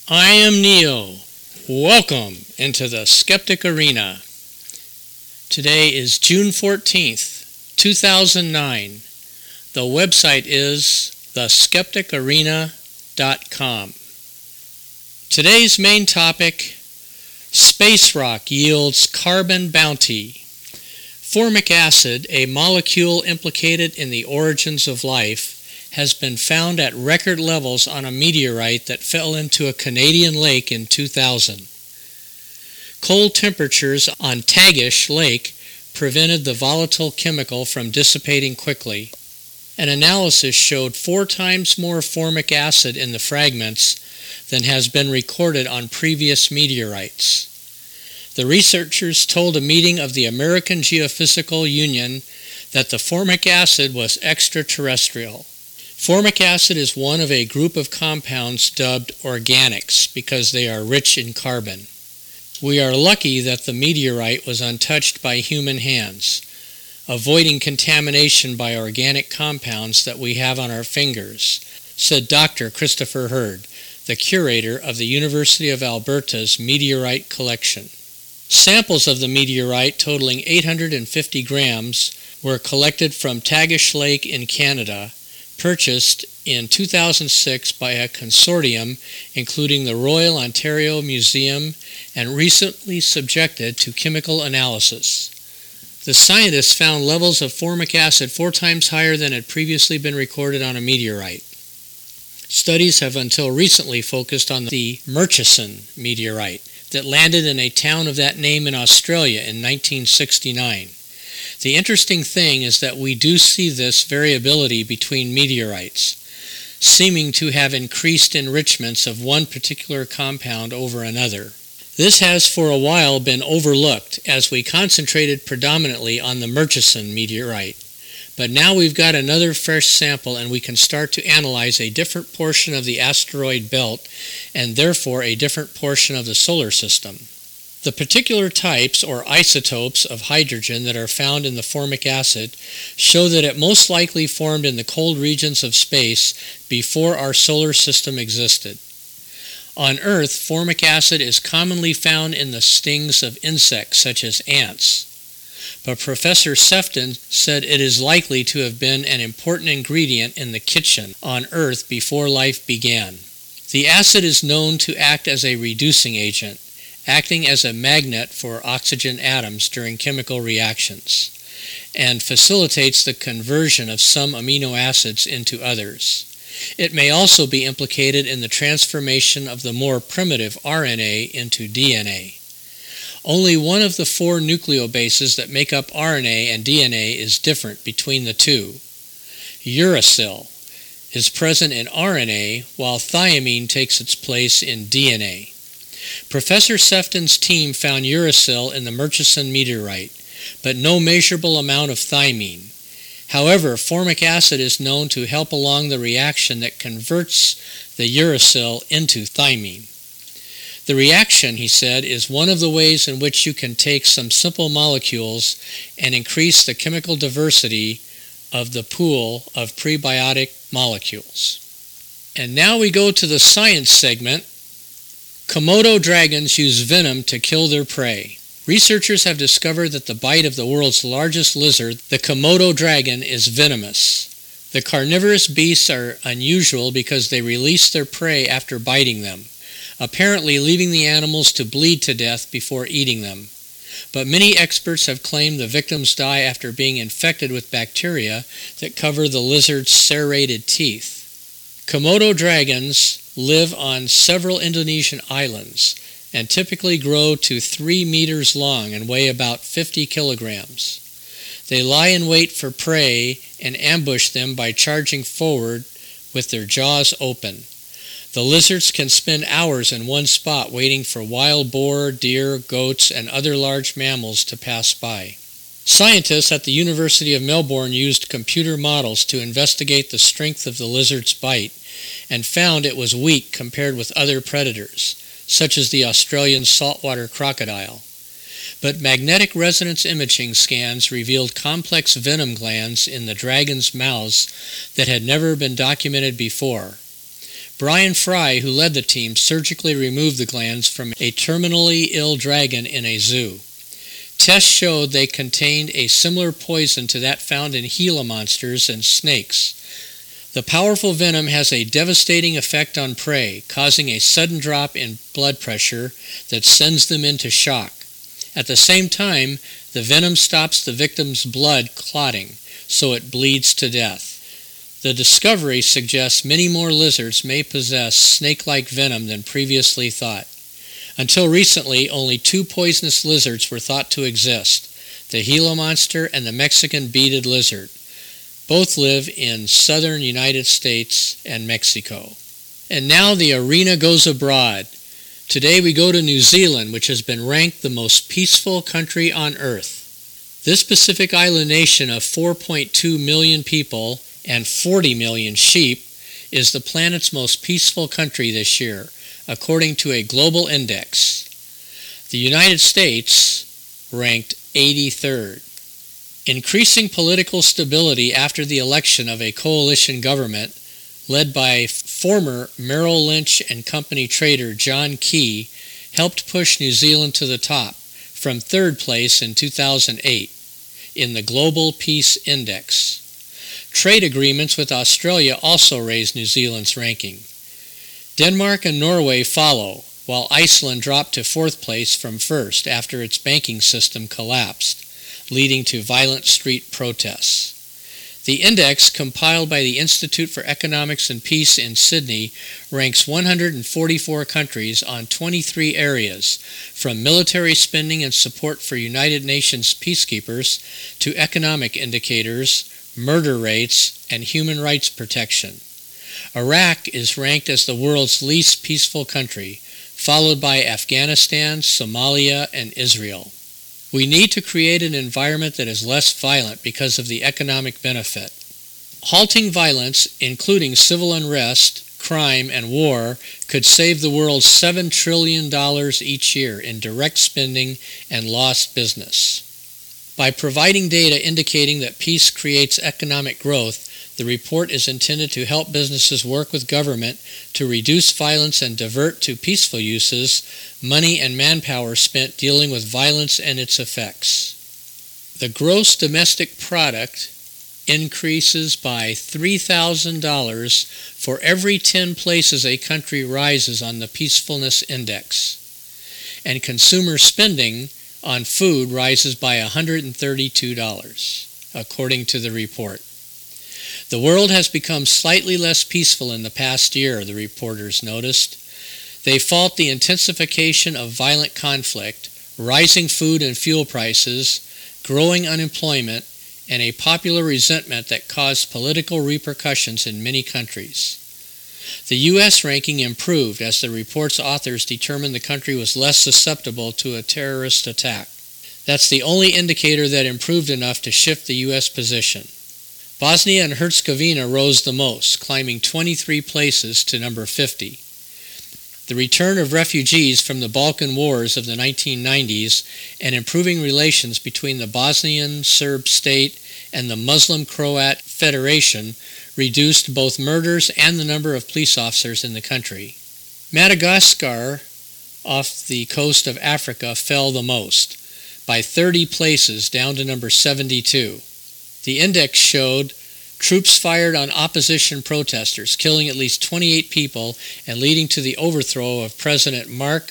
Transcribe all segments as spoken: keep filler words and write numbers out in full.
I am Neo. Welcome into the Skeptic Arena. Today is June fourteenth, two thousand nine. The website is the skeptic arena dot com. Today's main topic: space rock yields carbon bounty. Formic acid, a molecule implicated in the origins of life, has been found at record levels on a meteorite that fell into a Canadian lake in two thousand. Cold temperatures on Tagish Lake prevented the volatile chemical from dissipating quickly. An analysis showed four times more formic acid in the fragments than has been recorded on previous meteorites. The researchers told a meeting of the American Geophysical Union that the formic acid was extraterrestrial. Formic acid is one of a group of compounds dubbed organics because they are rich in carbon. We are lucky that the meteorite was untouched by human hands, avoiding contamination by organic compounds that we have on our fingers, said Doctor Christopher Hurd, the curator of the University of Alberta's meteorite collection. Samples of the meteorite totaling eight hundred fifty grams were collected from Tagish Lake in Canada, purchased in two thousand six by a consortium including the Royal Ontario Museum and recently subjected to chemical analysis. The scientists found levels of formic acid four times higher than had previously been recorded on a meteorite. Studies have until recently focused on the Murchison meteorite that landed in a town of that name in Australia in nineteen sixty-nine. The interesting thing is that we do see this variability between meteorites, seeming to have increased enrichments of one particular compound over another. This has for a while been overlooked as we concentrated predominantly on the Murchison meteorite. But now we've got another fresh sample and we can start to analyze a different portion of the asteroid belt and therefore a different portion of the solar system. The particular types or isotopes of hydrogen that are found in the formic acid show that it most likely formed in the cold regions of space before our solar system existed. On Earth, formic acid is commonly found in the stings of insects such as ants. But Professor Sefton said it is likely to have been an important ingredient in the kitchen on Earth before life began. The acid is known to act as a reducing agent, acting as a magnet for oxygen atoms during chemical reactions, and facilitates the conversion of some amino acids into others. It may also be implicated in the transformation of the more primitive R N A into D N A. Only one of the four nucleobases that make up R N A and D N A is different between the two. Uracil is present in R N A while thiamine takes its place in D N A. Professor Sefton's team found uracil in the Murchison meteorite, but no measurable amount of thiamine. However, formic acid is known to help along the reaction that converts the uracil into thiamine. The reaction, he said, is one of the ways in which you can take some simple molecules and increase the chemical diversity of the pool of prebiotic molecules. And now we go to the science segment. Komodo dragons use venom to kill their prey. Researchers have discovered that the bite of the world's largest lizard, the Komodo dragon, is venomous. The carnivorous beasts are unusual because they release their prey after biting them, apparently leaving the animals to bleed to death before eating them. But many experts have claimed the victims die after being infected with bacteria that cover the lizard's serrated teeth. Komodo dragons live on several Indonesian islands and typically grow to three meters long and weigh about fifty kilograms. They lie in wait for prey and ambush them by charging forward with their jaws open. The lizards can spend hours in one spot waiting for wild boar, deer, goats, and other large mammals to pass by. Scientists at the University of Melbourne used computer models to investigate the strength of the lizard's bite and found it was weak compared with other predators, such as the Australian saltwater crocodile. But magnetic resonance imaging scans revealed complex venom glands in the dragon's mouths that had never been documented before. Brian Fry, who led the team, surgically removed the glands from a terminally ill dragon in a zoo. Tests showed they contained a similar poison to that found in Gila monsters and snakes. The powerful venom has a devastating effect on prey, causing a sudden drop in blood pressure that sends them into shock. At the same time, the venom stops the victim's blood clotting, so it bleeds to death. The discovery suggests many more lizards may possess snake-like venom than previously thought. Until recently, only two poisonous lizards were thought to exist, the Gila monster and the Mexican beaded lizard. Both live in southern United States and Mexico. And now the arena goes abroad. Today we go to New Zealand, which has been ranked the most peaceful country on earth. This Pacific Island nation of four point two million people and forty million sheep is the planet's most peaceful country this year, according to a global index. The United States ranked eighty-third. Increasing political stability after the election of a coalition government led by former Merrill Lynch and Company trader John Key helped push New Zealand to the top from third place in two thousand eight in the Global Peace Index. Trade agreements with Australia also raised New Zealand's ranking. Denmark and Norway follow, while Iceland dropped to fourth place from first after its banking system collapsed, leading to violent street protests. The index, compiled by the Institute for Economics and Peace in Sydney, ranks one hundred forty-four countries on twenty-three areas, from military spending and support for United Nations peacekeepers to economic indicators, murder rates, and human rights protection. Iraq is ranked as the world's least peaceful country, followed by Afghanistan, Somalia, and Israel. We need to create an environment that is less violent because of the economic benefit. Halting violence, including civil unrest, crime, and war, could save the world seven trillion dollars each year in direct spending and lost business. By providing data indicating that peace creates economic growth, the report is intended to help businesses work with government to reduce violence and divert to peaceful uses money and manpower spent dealing with violence and its effects. The gross domestic product increases by three thousand dollars for every ten places a country rises on the Peacefulness Index, and consumer spending on food rises by one hundred thirty-two dollars, according to the report. The world has become slightly less peaceful in the past year, the reporters noticed. They fault the intensification of violent conflict, rising food and fuel prices, growing unemployment, and a popular resentment that caused political repercussions in many countries. The U S ranking improved as the report's authors determined the country was less susceptible to a terrorist attack. That's the only indicator that improved enough to shift the U S position. Bosnia and Herzegovina rose the most, climbing twenty-three places to number fifty. The return of refugees from the Balkan Wars of the nineteen nineties and improving relations between the Bosnian Serb state and the Muslim Croat Federation reduced both murders and the number of police officers in the country. Madagascar, off the coast of Africa, fell the most, by thirty places down to number seventy-two. The index showed troops fired on opposition protesters, killing at least twenty-eight people and leading to the overthrow of President Marc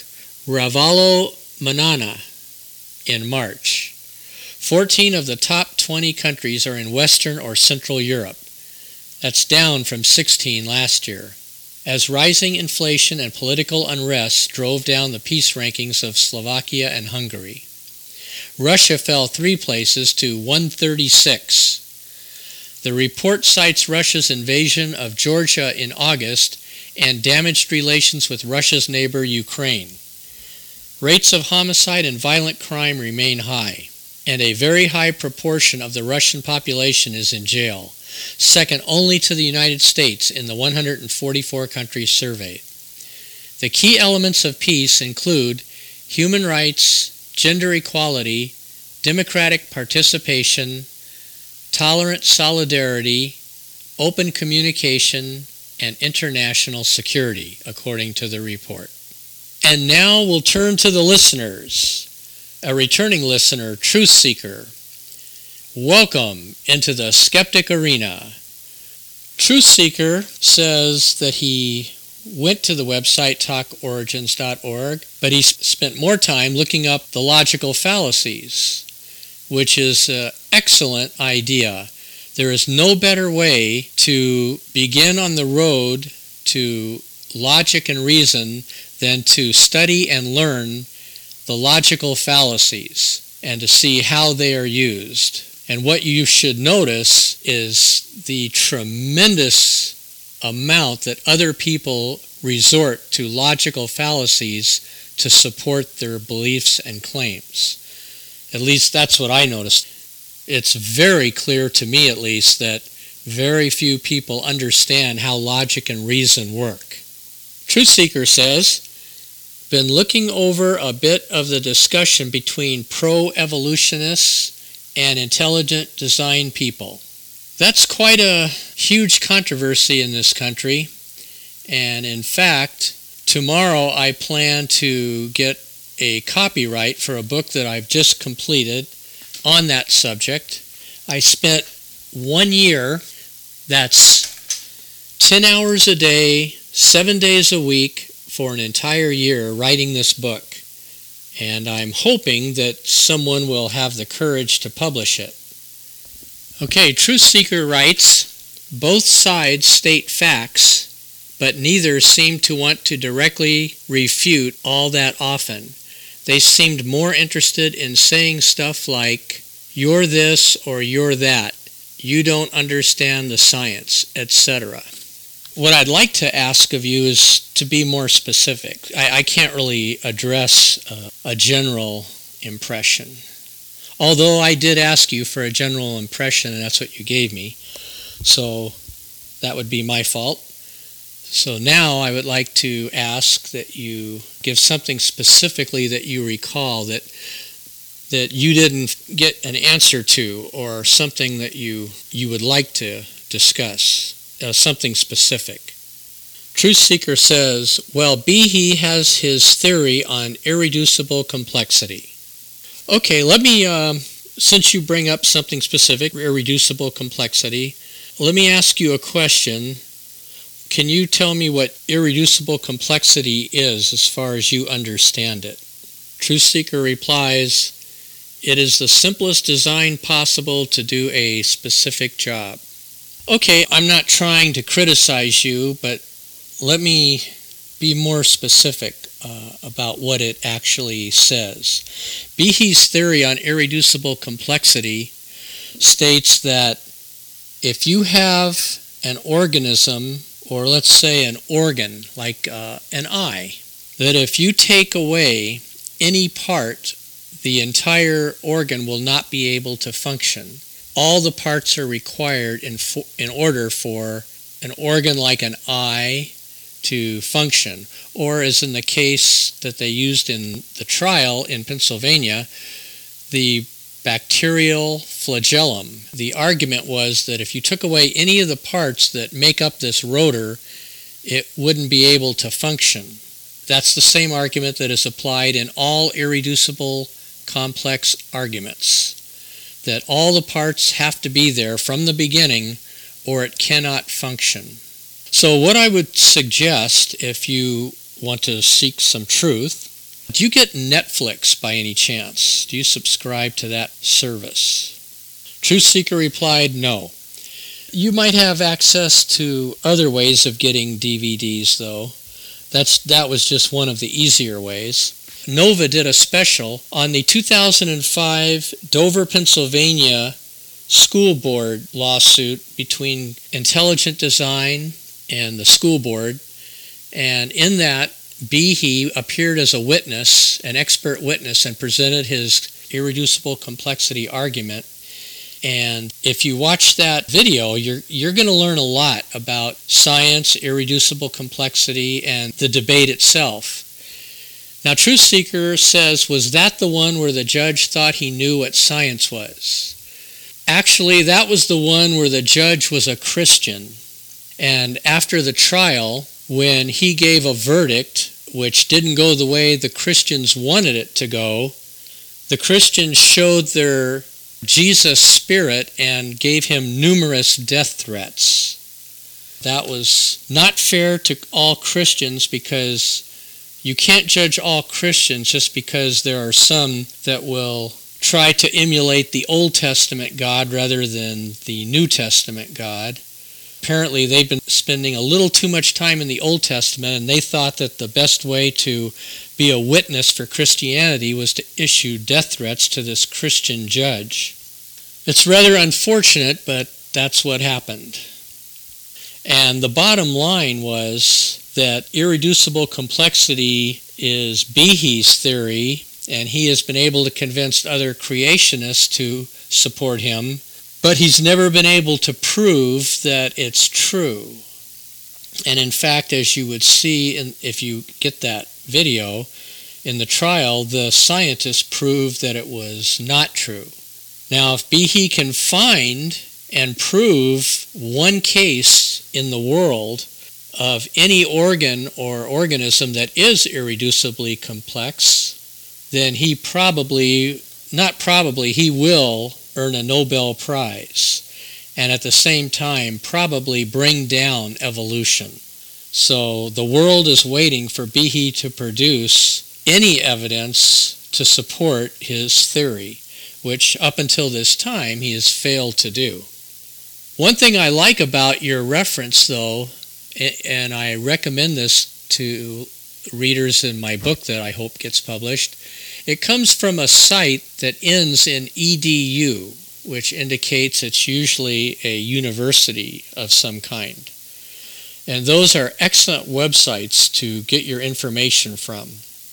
Ravalomanana in March. fourteen of the top twenty countries are in Western or Central Europe. That's down from sixteen last year, as rising inflation and political unrest drove down the peace rankings of Slovakia and Hungary. Russia fell three places to one thirty-six. The report cites Russia's invasion of Georgia in August and damaged relations with Russia's neighbor Ukraine. Rates of homicide and violent crime remain high, and a very high proportion of the Russian population is in jail, second only to the United States in the one hundred forty-four countries surveyed. The key elements of peace include human rights, gender equality, democratic participation, tolerant solidarity, open communication, and international security, according to the report. And now we'll turn to the listeners. A returning listener, Truth Seeker. Welcome into the Skeptic Arena. Truth Seeker says that he went to the website talk origins dot org, but he spent more time looking up the logical fallacies, which is an excellent idea. There is no better way to begin on the road to logic and reason than to study and learn the logical fallacies and to see how they are used. And what you should notice is the tremendous amount that other people resort to logical fallacies to support their beliefs and claims. At least that's what I noticed. It's very clear to me, at least, that very few people understand how logic and reason work. Truth Seeker says, been looking over a bit of the discussion between pro-evolutionists and intelligent design people. That's quite a huge controversy in this country, and in fact, tomorrow I plan to get a copyright for a book that I've just completed on that subject. I spent one year, that's ten hours a day, seven days a week, for an entire year writing this book. And I'm hoping that someone will have the courage to publish it. Okay, Truth Seeker writes, both sides state facts, but neither seem to want to directly refute all that often. They seemed more interested in saying stuff like, you're this or you're that, you don't understand the science, et cetera. What I'd like to ask of you is to be more specific. I, I can't really address uh, a general impression. Although I did ask you for a general impression, and that's what you gave me. So that would be my fault. So now I would like to ask that you give something specifically that you recall that that you didn't get an answer to, or something that you, you would like to discuss. Uh, something specific. Truth Seeker says, well, Behe has his theory on irreducible complexity. Okay, let me, um, since you bring up something specific, irreducible complexity, let me ask you a question. Can you tell me what irreducible complexity is as far as you understand it? Truth Seeker replies, it is the simplest design possible to do a specific job. Okay, I'm not trying to criticize you, but let me be more specific uh, about what it actually says. Behe's theory on irreducible complexity states that if you have an organism, or let's say an organ, like uh, an eye, that if you take away any part, the entire organ will not be able to function. All the parts are required in, for, in order for an organ like an eye to function. Or as in the case that they used in the trial in Pennsylvania, the bacterial flagellum. The argument was that if you took away any of the parts that make up this rotor, it wouldn't be able to function. That's the same argument that is applied in all irreducible complex arguments, that all the parts have to be there from the beginning or it cannot function. So what I would suggest, if you want to seek some truth, do you get Netflix by any chance? Do you subscribe to that service? Truth Seeker replied, no. You might have access to other ways of getting D V Ds, though. That's, that was just one of the easier ways. Nova did a special on the two thousand five Dover, Pennsylvania school board lawsuit between Intelligent Design and the school board. And in that, Behe appeared as a witness, an expert witness, and presented his irreducible complexity argument. And if you watch that video, you're you're going to learn a lot about science, irreducible complexity, and the debate itself. Now, Truth Seeker says, was that the one where the judge thought he knew what science was? Actually, that was the one where the judge was a Christian, And after the trial, when he gave a verdict which didn't go the way the Christians wanted it to go, the Christians showed their Jesus spirit and gave him numerous death threats. That was not fair to all Christians, because you can't judge all Christians just because there are some that will try to emulate the Old Testament God rather than the New Testament God. Apparently they've been spending a little too much time in the Old Testament, and they thought that the best way to be a witness for Christianity was to issue death threats to this Christian judge. It's rather unfortunate, but that's what happened. And the bottom line was that irreducible complexity is Behe's theory, and he has been able to convince other creationists to support him, but he's never been able to prove that it's true. And in fact, as you would see in, if you get that video, in the trial, the scientists proved that it was not true. Now, if Behe can find and prove one case in the world of any organ or organism that is irreducibly complex, then he probably, not probably, he will earn a Nobel Prize, and at the same time probably bring down evolution. So the world is waiting for Behe to produce any evidence to support his theory, which up until this time he has failed to do. One thing I like about your reference, though, and I recommend this to readers in my book that I hope gets published, it comes from a site that ends in E D U, which indicates it's usually a university of some kind. And those are excellent websites to get your information from.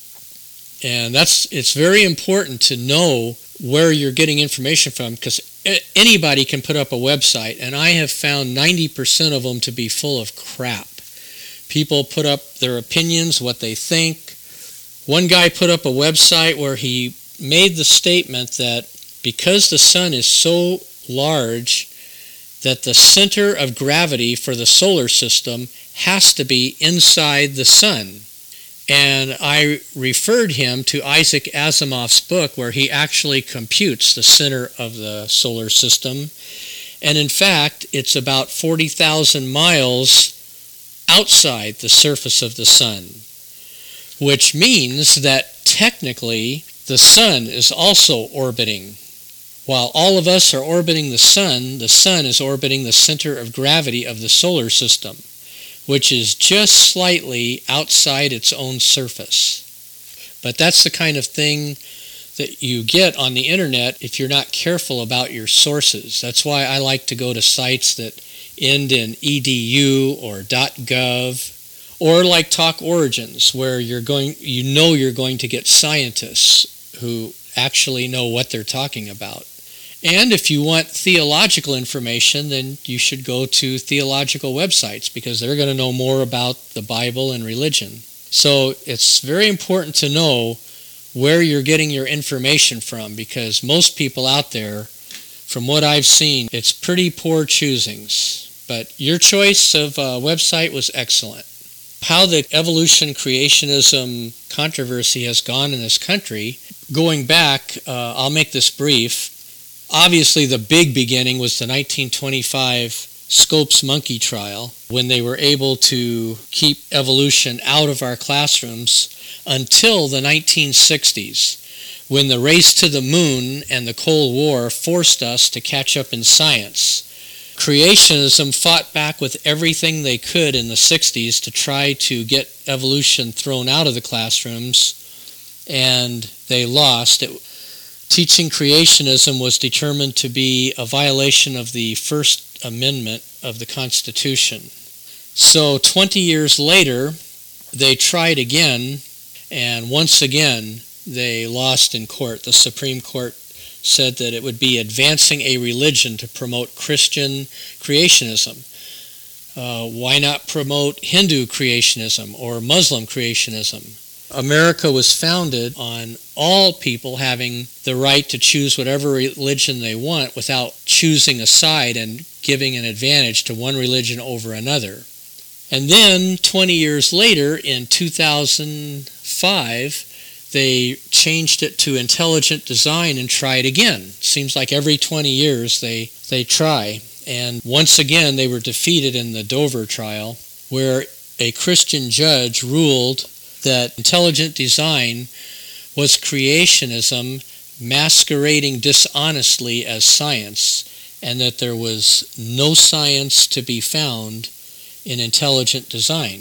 And that's it's very important to know where you're getting information from, because anybody can put up a website, and I have found ninety percent of them to be full of crap. People put up their opinions, what they think. One guy put up a website where he made the statement that because the sun is so large that the center of gravity for the solar system has to be inside the sun. And I referred him to Isaac Asimov's book, where he actually computes the center of the solar system. And in fact, it's about forty thousand miles outside the surface of the sun, which means that technically the sun is also orbiting. While all of us are orbiting the sun, the sun is orbiting the center of gravity of the solar system, which is just slightly outside its own surface. But that's the kind of thing that you get on the internet if you're not careful about your sources. That's why I like to go to sites that end in E D U or .gov, or like Talk Origins, where you're going, you know you're going to get scientists who actually know what they're talking about. And if you want theological information, then you should go to theological websites, because they're going to know more about the Bible and religion. So it's very important to know where you're getting your information from, because most people out there, from what I've seen, it's pretty poor choosings. But your choice of a website was excellent. How the evolution creationism controversy has gone in this country, going back, uh, I'll make this brief. Obviously, the big beginning was the nineteen twenty-five Scopes monkey trial, when they were able to keep evolution out of our classrooms until the nineteen sixties, when the race to the moon and the Cold War forced us to catch up in science. Creationism fought back with everything they could in the sixties to try to get evolution thrown out of the classrooms, and they lost. It, Teaching creationism was determined to be a violation of the First Amendment of the Constitution. So twenty years later, they tried again, and once again, they lost in court. The Supreme Court said that it would be advancing a religion to promote Christian creationism. Uh, why not promote Hindu creationism or Muslim creationism? America was founded on all people having the right to choose whatever religion they want without choosing a side and giving an advantage to one religion over another. And then twenty years later, in two thousand five, they changed it to intelligent design and tried again. Seems like every twenty years they, they try. And once again, they were defeated in the Dover trial, where a Christian judge ruled that intelligent design was creationism masquerading dishonestly as science, and that there was no science to be found in intelligent design.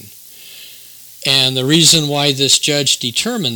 And the reason why this judge determined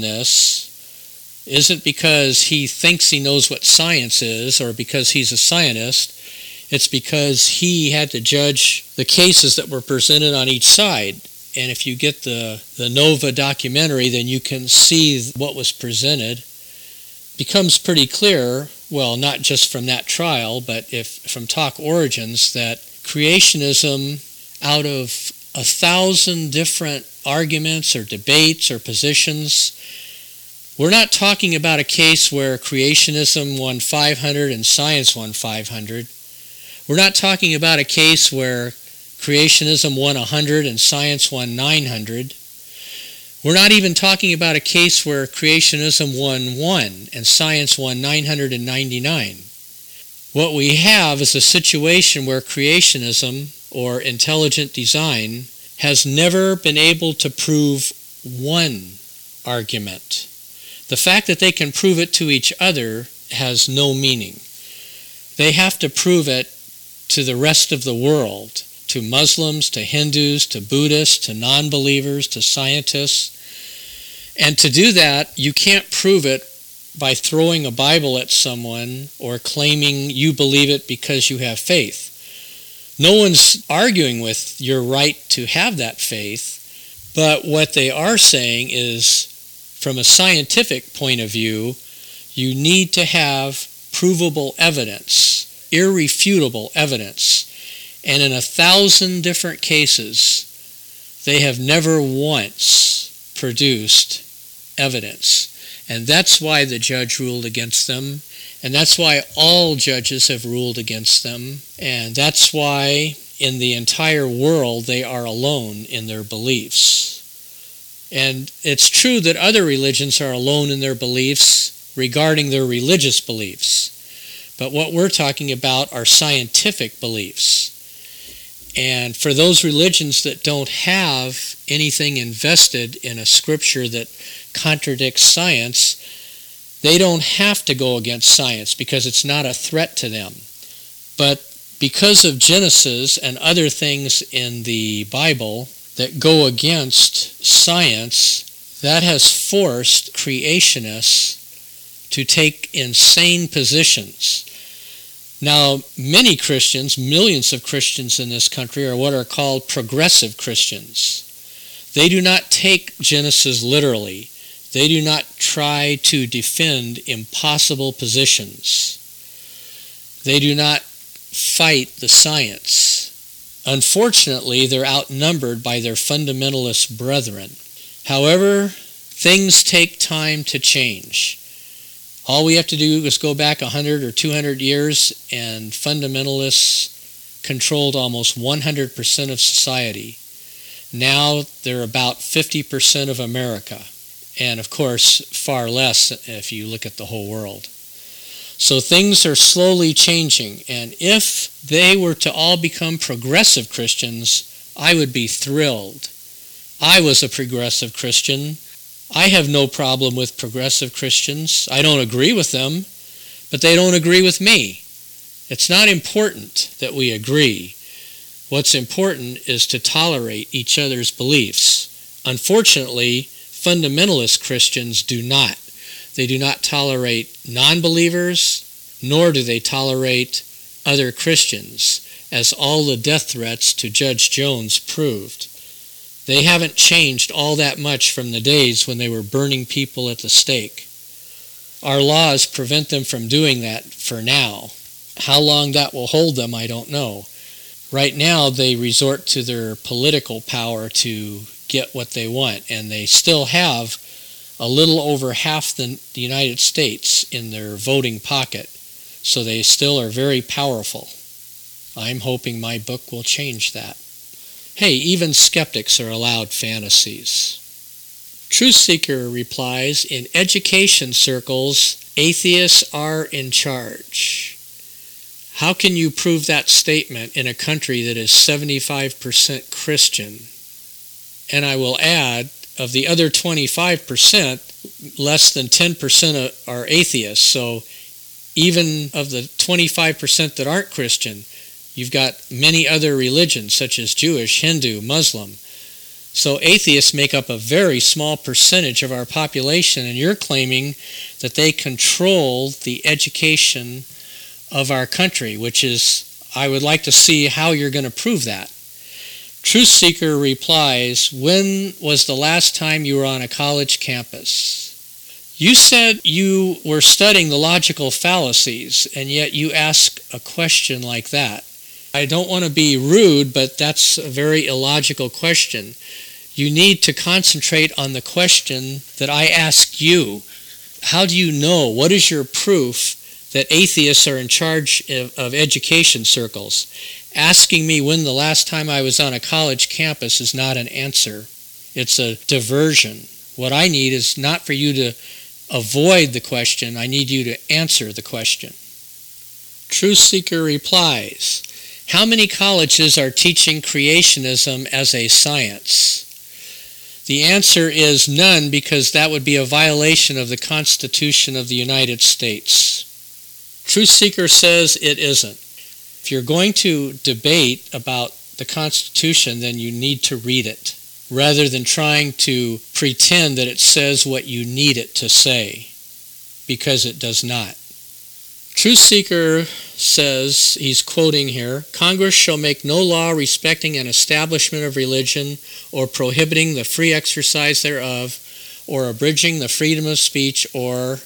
this isn't because he thinks he knows what science is or because he's a scientist. It's because he had to judge the cases that were presented on each side. And if you get the, the Nova documentary, then you can see what was presented. It becomes pretty clear, well, not just from that trial, but if from Talk Origins, that creationism, out of a thousand different arguments or debates or positions, we're not talking about a case where creationism won five hundred and science won five hundred. We're not talking about a case where creationism won one hundred and science won nine hundred. We're not even talking about a case where creationism won one and science won nine hundred ninety-nine. What we have is a situation where creationism, or intelligent design, has never been able to prove one argument. The fact that they can prove it to each other has no meaning. They have to prove it to the rest of the world, to Muslims, to Hindus, to Buddhists, to non-believers, to scientists. And to do that, you can't prove it by throwing a Bible at someone or claiming you believe it because you have faith. No one's arguing with your right to have that faith, but what they are saying is, from a scientific point of view, you need to have provable evidence, irrefutable evidence. And in a thousand different cases, they have never once produced evidence. And that's why the judge ruled against them. And that's why all judges have ruled against them. And that's why in the entire world they are alone in their beliefs. And it's true that other religions are alone in their beliefs regarding their religious beliefs. But what we're talking about are scientific beliefs. And for those religions that don't have anything invested in a scripture that contradicts science, they don't have to go against science because it's not a threat to them. But because of Genesis and other things in the Bible that go against science, that has forced creationists to take insane positions. Now, many Christians, millions of Christians in this country, are what are called progressive Christians. They do not take Genesis literally. They do not try to defend impossible positions. They do not fight the science. Unfortunately, they're outnumbered by their fundamentalist brethren. However, things take time to change. All we have to do is go back one hundred or two hundred years, and fundamentalists controlled almost one hundred percent of society. Now they're about fifty percent of America, and of course far less if you look at the whole world. So things are slowly changing, and if they were to all become progressive Christians, I would be thrilled. I was a progressive Christian. I have no problem with progressive Christians. I don't agree with them, but they don't agree with me. It's not important that we agree. What's important is to tolerate each other's beliefs. Unfortunately, fundamentalist Christians do not. They do not tolerate non-believers, nor do they tolerate other Christians, as all the death threats to Judge Jones proved. They haven't changed all that much from the days when they were burning people at the stake. Our laws prevent them from doing that for now. How long that will hold them, I don't know. Right now, they resort to their political power to get what they want, and they still have a little over half the, the United States in their voting pocket, so they still are very powerful. I'm hoping my book will change that. Hey, even skeptics are allowed fantasies. Truth Seeker replies, in education circles, atheists are in charge. How can you prove that statement in a country that is seventy-five percent Christian? And I will add, of the other twenty-five percent, less than ten percent are atheists. So even of the twenty-five percent that aren't Christian, you've got many other religions such as Jewish, Hindu, Muslim. So atheists make up a very small percentage of our population, and you're claiming that they control the education of our country, which is, I would like to see how you're going to prove that. Truth Seeker replies, when was the last time you were on a college campus? You said you were studying the logical fallacies, and yet you ask a question like that. I don't want to be rude, but that's a very illogical question. You need to concentrate on the question that I asked you. How do you know? What is your proof that atheists are in charge of, of education circles? Asking me when the last time I was on a college campus is not an answer. It's a diversion. What I need is not for you to avoid the question. I need you to answer the question. Truth Seeker replies, how many colleges are teaching creationism as a science? The answer is none, because that would be a violation of the Constitution of the United States. Truth Seeker says it isn't. If you're going to debate about the Constitution, then you need to read it, rather than trying to pretend that it says what you need it to say, because it does not. Truth Seeker says, he's quoting here, Congress shall make no law respecting an establishment of religion or prohibiting the free exercise thereof or abridging the freedom of speech or...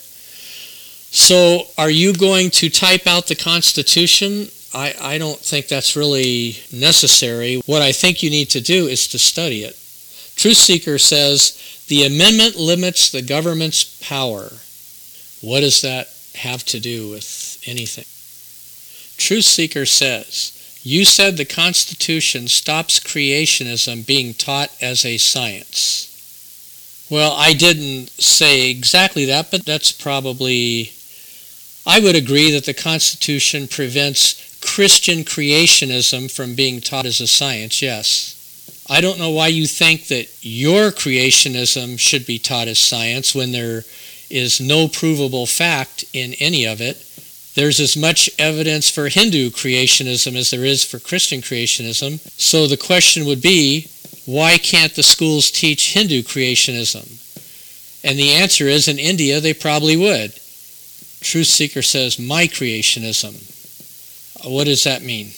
So are you going to type out the Constitution? I, I don't think that's really necessary. What I think you need to do is to study it. Truth Seeker says, the amendment limits the government's power. What does that have to do with anything? Truth Seeker says, you said the Constitution stops creationism being taught as a science. Well, I didn't say exactly that, but that's probably... I would agree that the Constitution prevents Christian creationism from being taught as a science, yes. I don't know why you think that your creationism should be taught as science when there is no provable fact in any of it. There's as much evidence for Hindu creationism as there is for Christian creationism. So the question would be, why can't the schools teach Hindu creationism? And the answer is, in India, they probably would. Truth Seeker says, my creationism. What does that mean?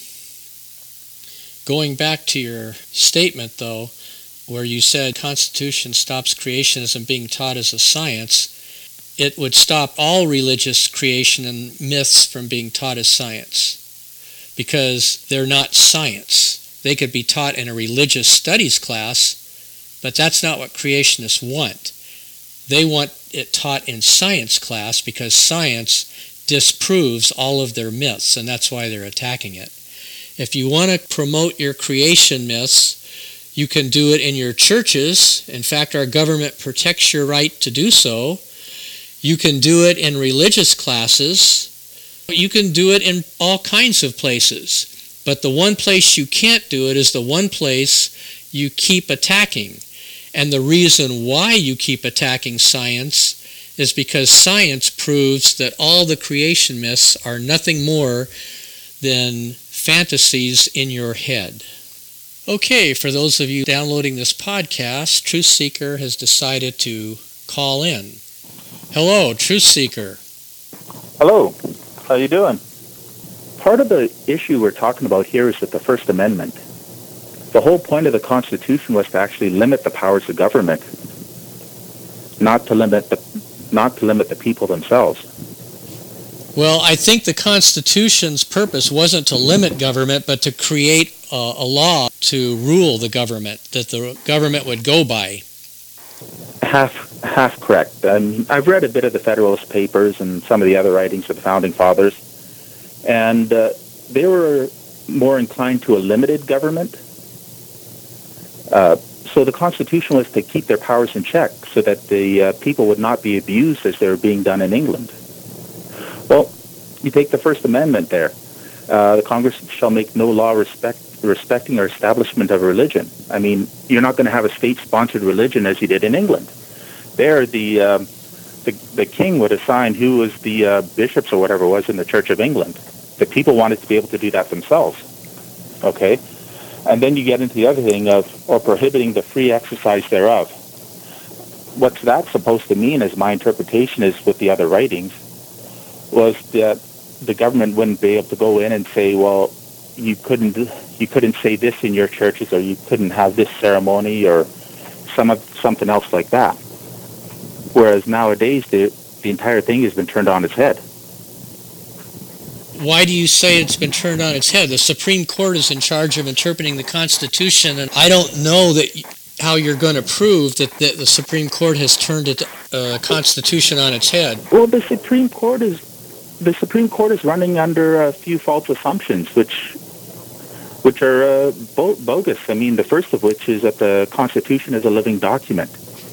Going back to your statement, though, where you said Constitution stops creationism being taught as a science, it would stop all religious creation and myths from being taught as science, because they're not science. They could be taught in a religious studies class, but that's not what creationists want. They want it taught in science class because science disproves all of their myths, and that's why they're attacking it. If you want to promote your creation myths, you can do it in your churches. In fact, our government protects your right to do so. You can do it in religious classes. You can do it in all kinds of places. But the one place you can't do it is the one place you keep attacking. And the reason why you keep attacking science is because science proves that all the creation myths are nothing more than fantasies in your head. Okay, for those of you downloading this podcast, Truth Seeker has decided to call in. Hello, Truth Seeker. Hello. How you doing? Part of the issue we're talking about here is with the First Amendment. The whole point of the Constitution was to actually limit the powers of government, not to limit the not to limit the people themselves. Well, I think the Constitution's purpose wasn't to limit government, but to create a, a law to rule the government, that the government would go by. half half correct. Um, I've read a bit of the Federalist Papers and some of the other writings of the Founding Fathers, and uh, they were more inclined to a limited government. Uh, so the Constitution was to keep their powers in check so that the uh, people would not be abused as they were being done in England. Well, you take the First Amendment there. Uh, the Congress shall make no law respect, respecting or establishment of religion. I mean, you're not going to have a state-sponsored religion as you did in England. There, the uh, the, the king would assign who was the uh, bishops or whatever it was in the Church of England. The people wanted to be able to do that themselves. Okay? And then you get into the other thing of, or prohibiting the free exercise thereof. What's that supposed to mean, as my interpretation is with the other writings, was that the government wouldn't be able to go in and say, well, you couldn't you couldn't say this in your churches, or you couldn't have this ceremony, or some of, something else like that. Whereas nowadays, the, the entire thing has been turned on its head. Why do you say it's been turned on its head? The Supreme Court is in charge of interpreting the Constitution, and I don't know that how you're going to prove that the, the Supreme Court has turned the uh, Constitution on its head. Well, the Supreme Court is the Supreme Court is running under a few false assumptions, which which are uh, bo- bogus. I mean, the first of which is that the Constitution is a living document.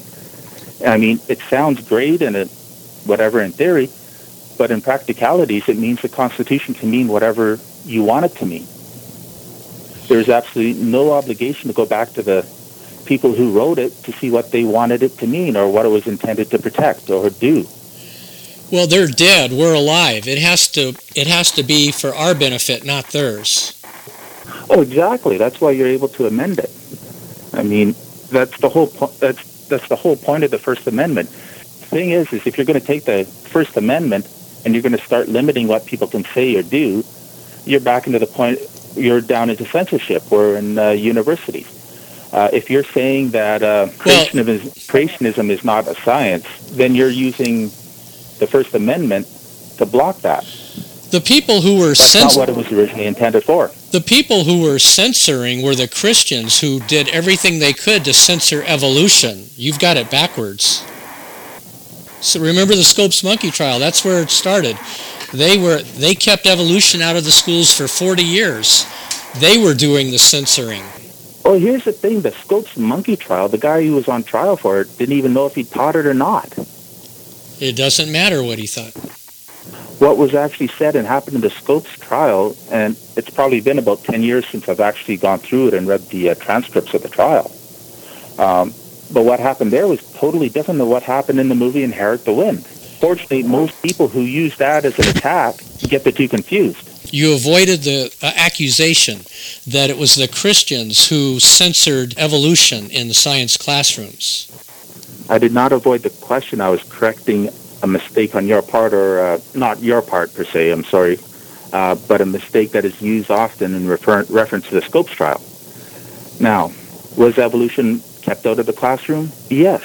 I mean, it sounds great and it, whatever in theory, but in practicalities, it means the Constitution can mean whatever you want it to mean. There's absolutely no obligation to go back to the people who wrote it to see what they wanted it to mean or what it was intended to protect or do. Well, they're dead. We're alive. It has to. It has to be for our benefit, not theirs. Oh, exactly. That's why you're able to amend it. I mean, that's the whole. Po- that's that's the whole point of the First Amendment. The thing is, is if you're going to take the First Amendment and you're going to start limiting what people can say or do, you're back into the point. You're down into censorship or in uh, universities. Uh, if you're saying that uh, creationism, well, is, creationism is not a science, then you're using the First Amendment to block that. The people who were That's cens- not what it was originally intended for. The people who were censoring were the Christians who did everything they could to censor evolution. You've got it backwards. So remember the Scopes monkey trial? That's where it started. They were they kept evolution out of the schools for forty years. They were doing the censoring. Well, here's the thing. The Scopes monkey trial, the guy who was on trial for it didn't even know if he taught it or not. It doesn't matter what he thought. What was actually said and happened in the Scopes trial, and it's probably been about ten years since I've actually gone through it and read the uh, transcripts of the trial. Um, but what happened there was totally different than what happened in the movie Inherit the Wind. Fortunately, most people who use that as an attack get the two confused. You avoided the uh, accusation that it was the Christians who censored evolution in the science classrooms. I did not avoid the question. I was correcting a mistake on your part, or uh, not your part per se, I'm sorry, uh, but a mistake that is used often in refer- reference to the Scopes trial. Now, was evolution kept out of the classroom? Yes.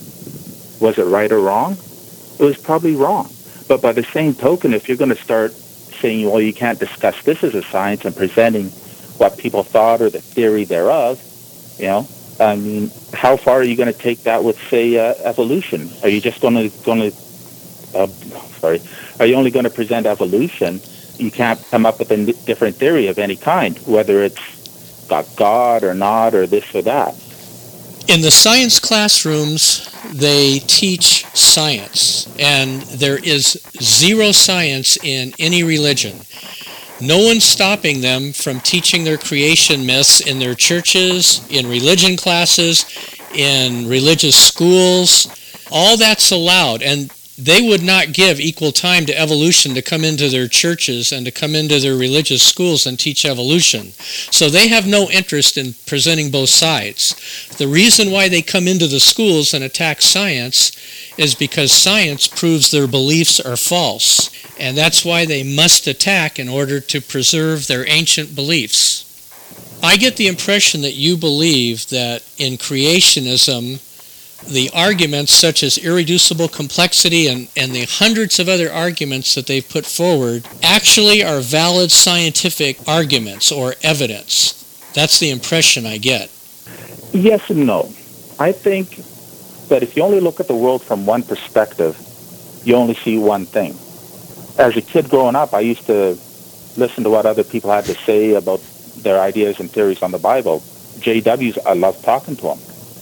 Was it right or wrong? It was probably wrong. But by the same token, if you're going to start saying, well, you can't discuss this as a science and presenting what people thought or the theory thereof, you know, I mean, how far are you going to take that with, say, uh, evolution? Are you just going to, going to, uh, sorry, are you only going to present evolution? You can't come up with a different theory of any kind, whether it's got God or not or this or that. In the science classrooms, they teach science, and there is zero science in any religion. No one's stopping them from teaching their creation myths in their churches, in religion classes, in religious schools. All that's allowed, and they would not give equal time to evolution to come into their churches and to come into their religious schools and teach evolution. So they have no interest in presenting both sides. The reason why they come into the schools and attack science is because science proves their beliefs are false. And that's why they must attack in order to preserve their ancient beliefs. I get the impression that you believe that in creationism, the arguments such as irreducible complexity and, and the hundreds of other arguments that they've put forward actually are valid scientific arguments or evidence. That's the impression I get. Yes and no. I think But if you only look at the world from one perspective, you only see one thing. As a kid growing up, I used to listen to what other people had to say about their ideas and theories on the Bible. J W's, I loved talking to him.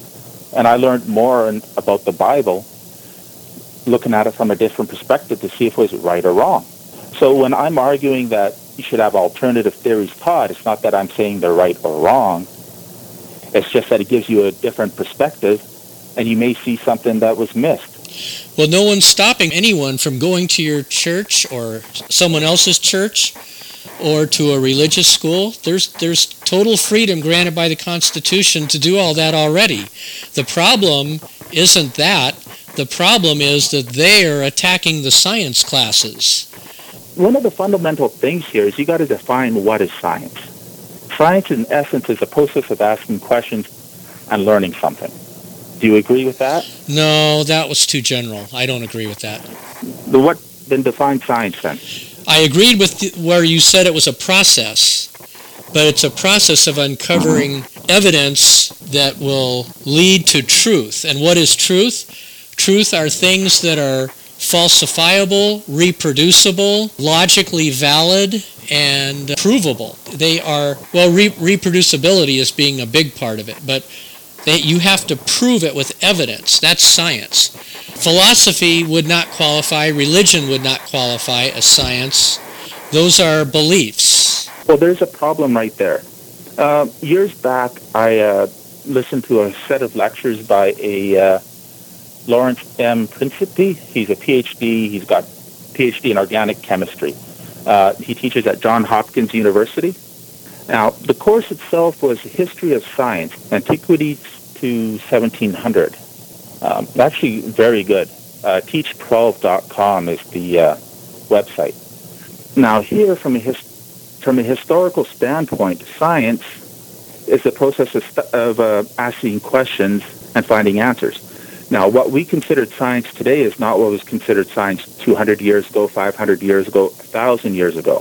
And I learned more in, about the Bible looking at it from a different perspective to see if it was right or wrong. So when I'm arguing that you should have alternative theories taught, it's not that I'm saying they're right or wrong. It's just that it gives you a different perspective, and you may see something that was missed. Well, no one's stopping anyone from going to your church or someone else's church or to a religious school. There's there's total freedom granted by the Constitution to do all that already. The problem isn't that. The problem is that they are attacking the science classes. One of the fundamental things here is you got to define what is science. Science, in essence, is a process of asking questions and learning something. Do you agree with that? No, that was too general. I don't agree with that. The what then define science then? I agreed with the, where you said it was a process, but it's a process of uncovering evidence that will lead to truth. And what is truth? Truth are things that are falsifiable, reproducible, logically valid, and provable. They are, well, re- reproducibility is being a big part of it, but they, you have to prove it with evidence. That's science. Philosophy would not qualify, religion would not qualify as science. Those are beliefs. Well, there's a problem right there. Uh, years back, I uh, listened to a set of lectures by a uh, Lawrence M. Principi. He's a P H D. He's got P H D in organic chemistry. Uh, he teaches at Johns Hopkins University. Now, the course itself was History of Science, Antiquity to seventeen hundred. Um, actually, very good. Uh, teach twelve dot com is the uh, website. Now, here, from a, his- from a historical standpoint, science is the process of, st- of uh, asking questions and finding answers. Now, what we considered science today is not what was considered science two hundred years ago, five hundred years ago, one thousand years ago.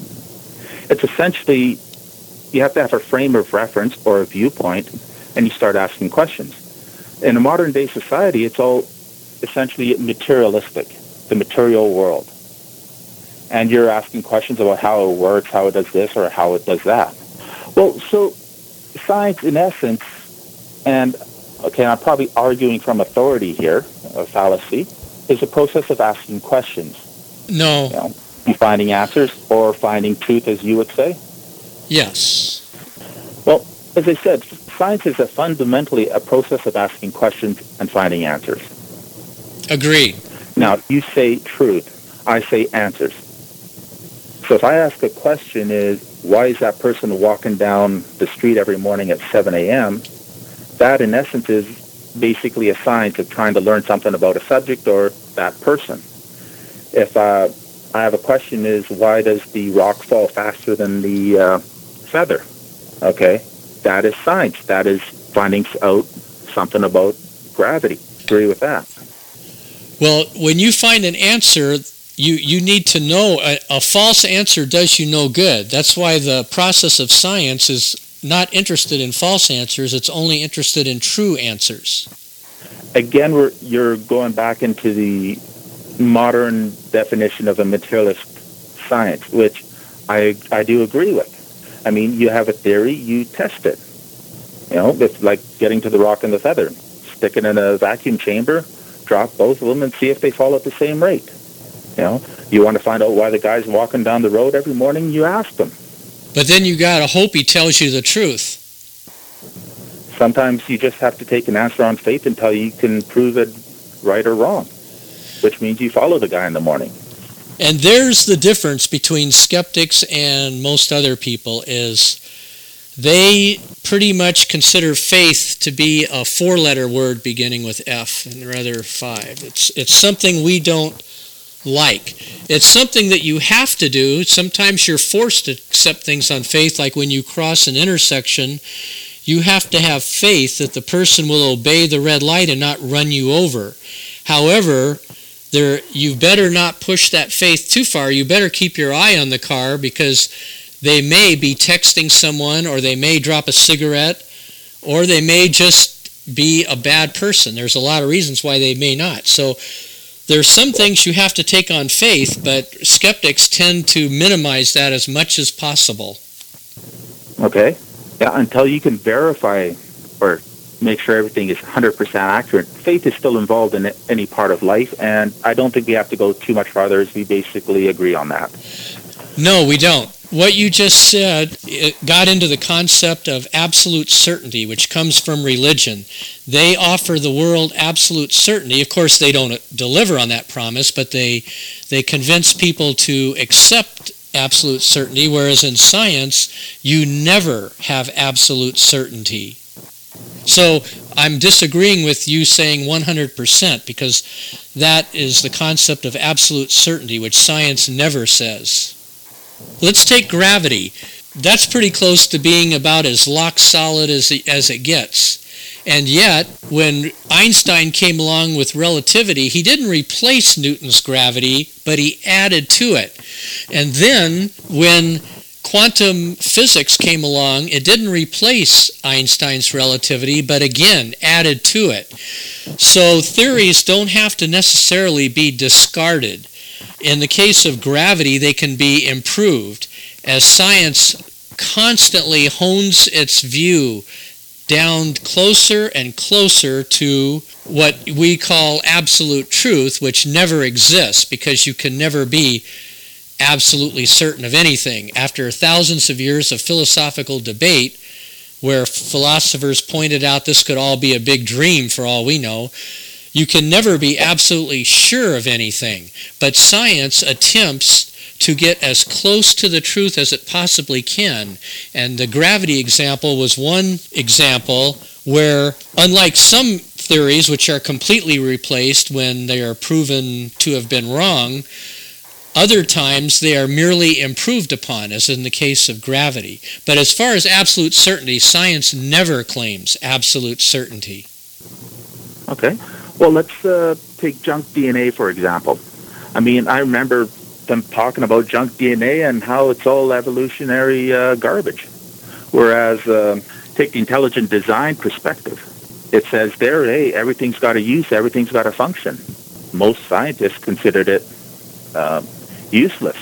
It's essentially, you have to have a frame of reference or a viewpoint, and you start asking questions. In a modern-day society, it's all essentially materialistic, the material world. And you're asking questions about how it works, how it does this, or how it does that. Well, so science, in essence, and okay, I'm probably arguing from authority here, a fallacy, is a process of asking questions. No. You know, finding answers or finding truth, as you would say? Yes. Well, as I said, science is a fundamentally a process of asking questions and finding answers. Agreed. Now, you say truth. I say answers. So if I ask a question is, why is that person walking down the street every morning at seven a.m., that, in essence, is basically a science of trying to learn something about a subject or that person. If uh, I have a question is, why does the rock fall faster than the uh, feather? Okay, that is science. That is finding out something about gravity. Agree with that? Well, when you find an answer, you, you need to know, a, a false answer does you no good. That's why the process of science is not interested in false answers, it's only interested in true answers. Again, we're, you're going back into the modern definition of a materialist science, which I I do agree with. I mean, you have a theory, you test it. You know, it's like getting to the rock and the feather. Stick it in a vacuum chamber, drop both of them, and see if they fall at the same rate. You know, you want to find out why the guy's walking down the road every morning, you ask them. But then you got to hope he tells you the truth. Sometimes you just have to take an answer on faith until you can prove it right or wrong, which means you follow the guy in the morning. And there's the difference between skeptics and most other people is they pretty much consider faith to be a four-letter word beginning with F and rather five. It's it's something we don't like. It's something that you have to do. Sometimes you're forced to accept things on faith, like when you cross an intersection, you have to have faith that the person will obey the red light and not run you over. However, there you better not push that faith too far. You better keep your eye on the car because they may be texting someone, or they may drop a cigarette, or they may just be a bad person. There's a lot of reasons why they may not. So there's some things you have to take on faith, but skeptics tend to minimize that as much as possible. Okay. Yeah, until you can verify or make sure everything is one hundred percent accurate, faith is still involved in any part of life, and I don't think we have to go too much farther as we basically agree on that. No, we don't. What you just said, it got into the concept of absolute certainty, which comes from religion. They offer the world absolute certainty. Of course, they don't deliver on that promise, but they they convince people to accept absolute certainty, whereas in science, you never have absolute certainty. So I'm disagreeing with you saying one hundred percent, because that is the concept of absolute certainty, which science never says. Let's take gravity. That's pretty close to being about as lock solid as it, as it gets. And yet, when Einstein came along with relativity, he didn't replace Newton's gravity, but he added to it. And then, when quantum physics came along, it didn't replace Einstein's relativity, but again, added to it. So theories don't have to necessarily be discarded. In the case of gravity, they can be improved as science constantly hones its view down closer and closer to what we call absolute truth, which never exists because you can never be absolutely certain of anything. After thousands of years of philosophical debate, where philosophers pointed out this could all be a big dream for all we know, you can never be absolutely sure of anything. But science attempts to get as close to the truth as it possibly can. And the gravity example was one example where, unlike some theories which are completely replaced when they are proven to have been wrong, other times they are merely improved upon, as in the case of gravity. But as far as absolute certainty, science never claims absolute certainty. Okay. Well, let's uh, take junk D N A, for example. I mean, I remember them talking about junk D N A and how it's all evolutionary uh, garbage. Whereas, uh, take the intelligent design perspective. It says there, hey, everything's got a use, everything's got a function. Most scientists considered it uh, useless.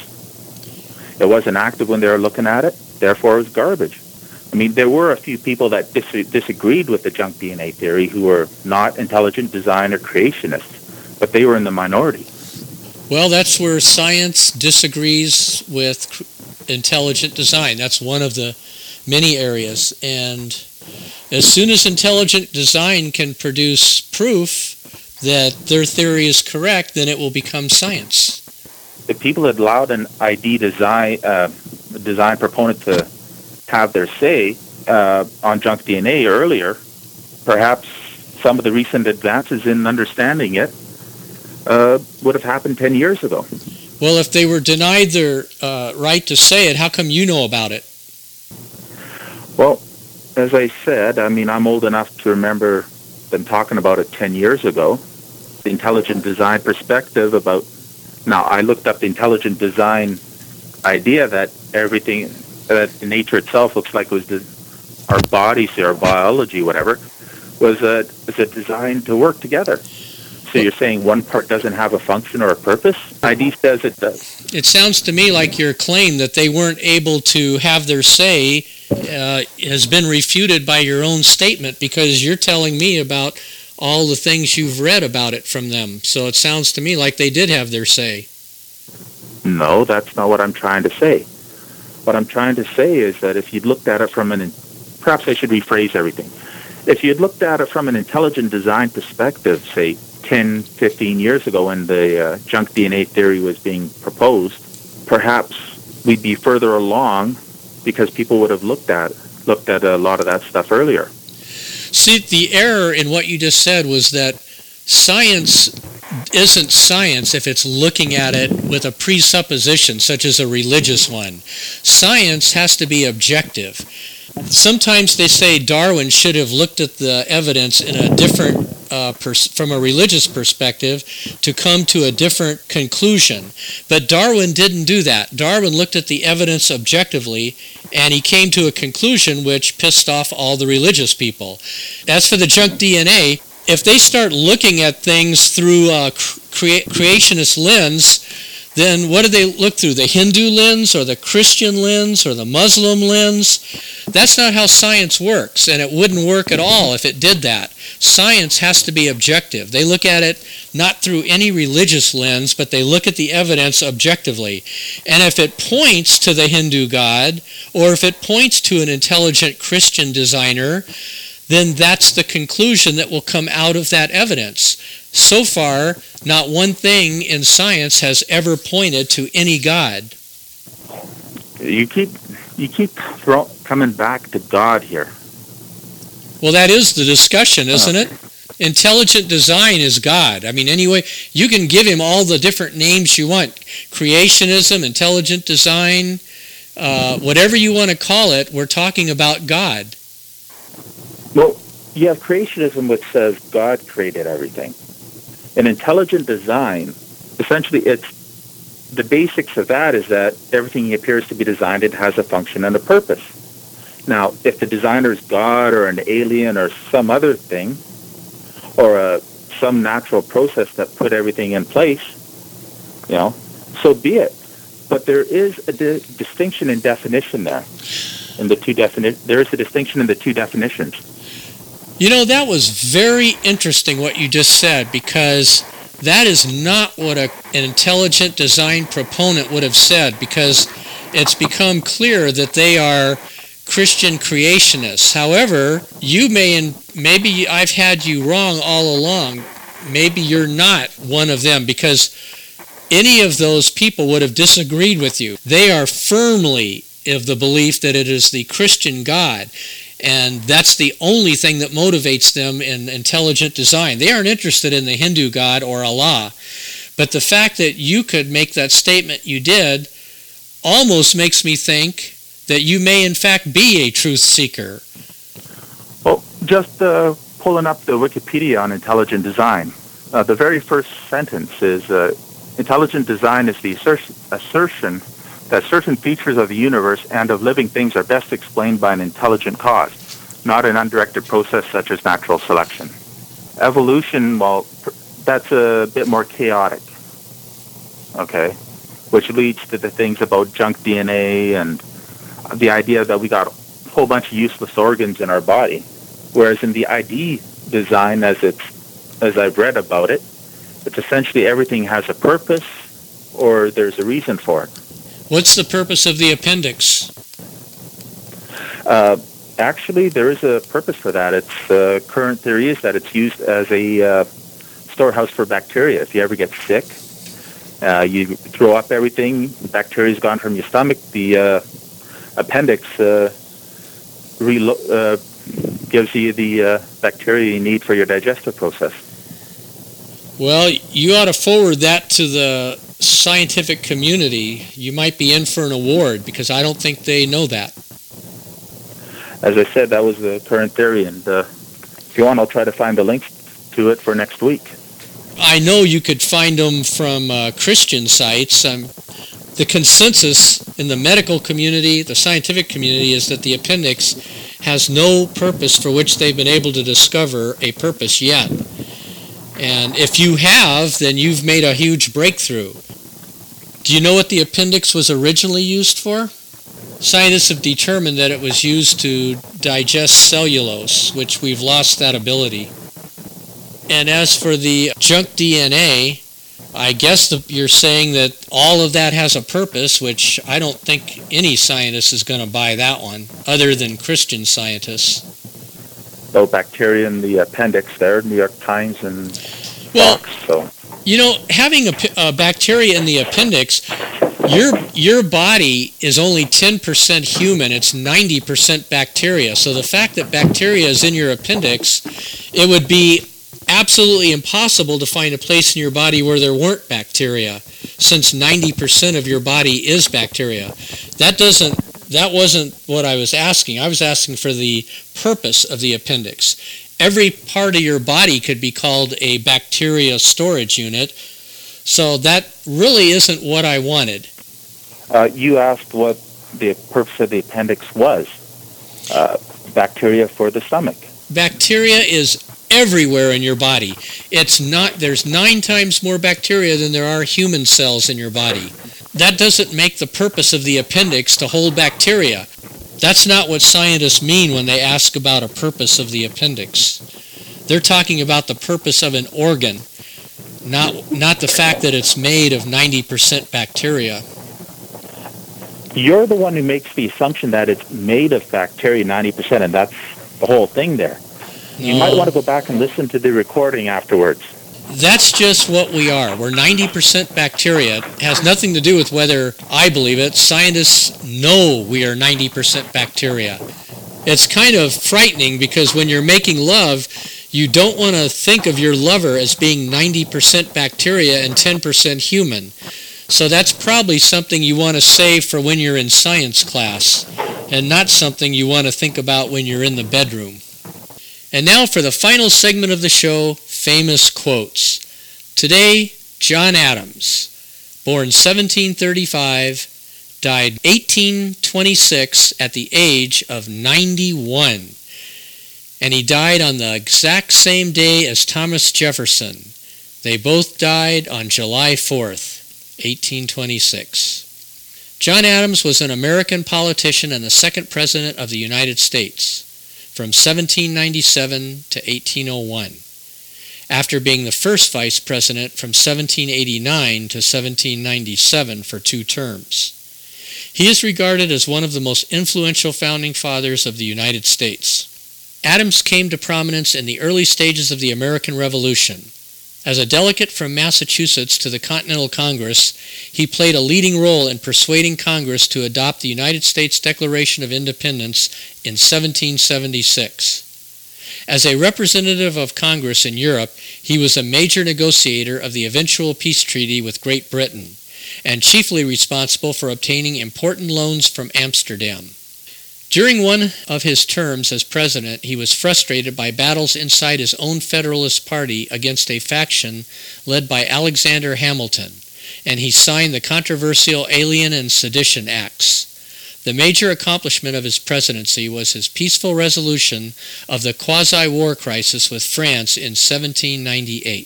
It wasn't active when they were looking at it, therefore it was garbage. I mean, there were a few people that dis- disagreed with the junk D N A theory who were not intelligent design or creationists, but they were in the minority. Well, that's where science disagrees with intelligent design. That's one of the many areas. And as soon as intelligent design can produce proof that their theory is correct, then it will become science. If people had allowed an I D design, uh, design proponent to have their say uh, on junk D N A earlier, perhaps some of the recent advances in understanding it uh, would have happened ten years ago. Well, if they were denied their uh, right to say it, how come you know about it? Well, as I said, I mean, I'm old enough to remember them talking about it ten years ago. The intelligent design perspective about, now I looked up the intelligent design idea that everything, that nature itself looks like it was the, our bodies, our biology, whatever, was a, was a design to work together. So you're saying one part doesn't have a function or a purpose? I D says it does. It sounds to me like your claim that they weren't able to have their say uh, has been refuted by your own statement, because you're telling me about all the things you've read about it from them. So it sounds to me like they did have their say. No, that's not what I'm trying to say. What I'm trying to say is that if you'd looked at it from an, perhaps I should rephrase everything. If you'd looked at it from an intelligent design perspective, say ten, fifteen years ago when the uh, junk D N A theory was being proposed, perhaps we'd be further along because people would have looked at looked at a lot of that stuff earlier. See, the error in what you just said was that science isn't science if it's looking at it with a presupposition, such as a religious one. Science has to be objective. Sometimes they say Darwin should have looked at the evidence in a different, uh, pers- from a religious perspective to come to a different conclusion. But Darwin didn't do that. Darwin looked at the evidence objectively, and he came to a conclusion which pissed off all the religious people. As for the junk D N A, if they start looking at things through a crea- creationist lens, then what do they look through? The Hindu lens or the Christian lens or the Muslim lens? That's not how science works, and it wouldn't work at all if it did that. Science has to be objective. They look at it not through any religious lens, but they look at the evidence objectively. And if it points to the Hindu god, or if it points to an intelligent Christian designer, then that's the conclusion that will come out of that evidence. So far, not one thing in science has ever pointed to any God. You keep you keep throw, coming back to God here. Well, that is the discussion, isn't it? Intelligent design is God. I mean, anyway, you can give him all the different names you want. Creationism, intelligent design, uh, whatever you want to call it, we're talking about God. Well, you have creationism, which says God created everything. In intelligent design, essentially, it's the basics of that is that everything appears to be designed, it has a function and a purpose. Now, if the designer is God or an alien or some other thing, or a, some natural process that put everything in place, you know, so be it. But there is a di- distinction in definition there. In the two defini- there is a distinction in the two definitions. You know, that was very interesting what you just said, because that is not what a, an intelligent design proponent would have said, because it's become clear that they are Christian creationists. However, you may, and maybe I've had you wrong all along, maybe you're not one of them, because any of those people would have disagreed with you. They are firmly of the belief that it is the Christian God. And that's the only thing that motivates them in intelligent design. They aren't interested in the Hindu god or Allah. But the fact that you could make that statement you did almost makes me think that you may in fact be a truth seeker. Well, just uh, pulling up the Wikipedia on intelligent design, uh, the very first sentence is, uh, intelligent design is the assertion, assertion that certain features of the universe and of living things are best explained by an intelligent cause, not an undirected process such as natural selection. Evolution, well, that's a bit more chaotic, okay, which leads to the things about junk D N A and the idea that we got a whole bunch of useless organs in our body, whereas in the I D design, as it's as I've read about it, it's essentially everything has a purpose or there's a reason for it. What's the purpose of the appendix? Uh, actually, there is a purpose for that. Its uh, current theory is that it's used as a uh, storehouse for bacteria. If you ever get sick, uh, you throw up everything, bacteria's gone from your stomach, the uh, appendix uh, relo- uh, gives you the uh, bacteria you need for your digestive process. Well, you ought to forward that to the scientific community. You might be in for an award, because I don't think they know that. As I said, that was the current theory, and uh, if you want, I'll try to find the links to it for next week. I know you could find them from uh, Christian sites. Um, the consensus in the medical community, the scientific community, is that the appendix has no purpose for which they've been able to discover a purpose yet. And if you have, then you've made a huge breakthrough. Do you know what the appendix was originally used for? Scientists have determined that it was used to digest cellulose, which we've lost that ability. And as for the junk D N A, I guess the, you're saying that all of that has a purpose, which I don't think any scientist is going to buy that one, other than Christian scientists. So bacteria in the appendix there, New York Times and well, Fox, so. You know, having a, a bacteria in the appendix, your your body is only ten percent human. It's ninety percent bacteria. So the fact that bacteria is in your appendix, it would be absolutely impossible to find a place in your body where there weren't bacteria, since ninety percent of your body is bacteria. That doesn't that wasn't what I was asking. I was asking for the purpose of the appendix. Every part of your body could be called a bacteria storage unit, so that really isn't what I wanted. Uh, you asked what the purpose of the appendix was. Uh, bacteria for the stomach. Bacteria is everywhere in your body. It's not, there's nine times more bacteria than there are human cells in your body. That doesn't make the purpose of the appendix to hold bacteria. That's not what scientists mean when they ask about a purpose of the appendix. They're talking about the purpose of an organ, not, not the fact that it's made of ninety percent bacteria. You're the one who makes the assumption that it's made of bacteria ninety percent, and that's the whole thing there. You No. might want to go back and listen to the recording afterwards. That's just what we are. We're ninety percent bacteria. It has nothing to do with whether I believe it. Scientists know we are ninety percent bacteria. It's kind of frightening because when you're making love, you don't want to think of your lover as being ninety percent bacteria and ten percent human. So that's probably something you want to save for when you're in science class, and not something you want to think about when you're in the bedroom. And now for the final segment of the show, famous quotes. Today, John Adams, born seventeen thirty-five, died eighteen twenty-six at the age of ninety-one. And he died on the exact same day as Thomas Jefferson. They both died on July fourth, eighteen twenty-six. John Adams was an American politician and the second president of the United States from seventeen ninety-seven to eighteen oh one, after being the first vice president from seventeen eighty-nine to seventeen ninety-seven for two terms. He is regarded as one of the most influential founding fathers of the United States. Adams came to prominence in the early stages of the American Revolution. As a delegate from Massachusetts to the Continental Congress, he played a leading role in persuading Congress to adopt the United States Declaration of Independence in seventeen seventy-six. As a representative of Congress in Europe, he was a major negotiator of the eventual peace treaty with Great Britain, and chiefly responsible for obtaining important loans from Amsterdam. During one of his terms as president, he was frustrated by battles inside his own Federalist Party against a faction led by Alexander Hamilton, and he signed the controversial Alien and Sedition Acts. The major accomplishment of his presidency was his peaceful resolution of the quasi-war crisis with France in seventeen ninety-eight.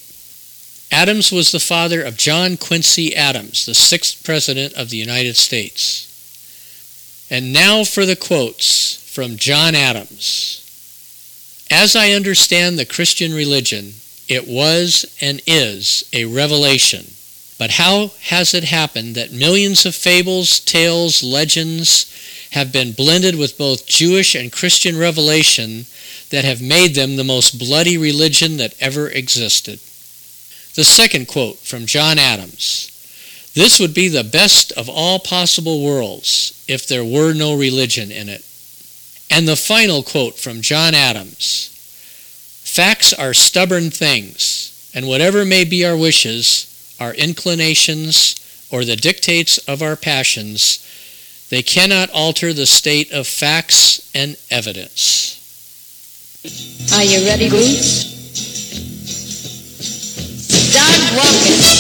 Adams was the father of John Quincy Adams, the sixth President of the United States. And now for the quotes from John Adams. As I understand the Christian religion, it was and is a revelation. But how has it happened that millions of fables, tales, legends have been blended with both Jewish and Christian revelation that have made them the most bloody religion that ever existed? The second quote from John Adams. This would be the best of all possible worlds if there were no religion in it. And the final quote from John Adams. Facts are stubborn things, and whatever may be our wishes, our inclinations, or the dictates of our passions, they cannot alter the state of facts and evidence. Are you ready, Bruce? Start walking.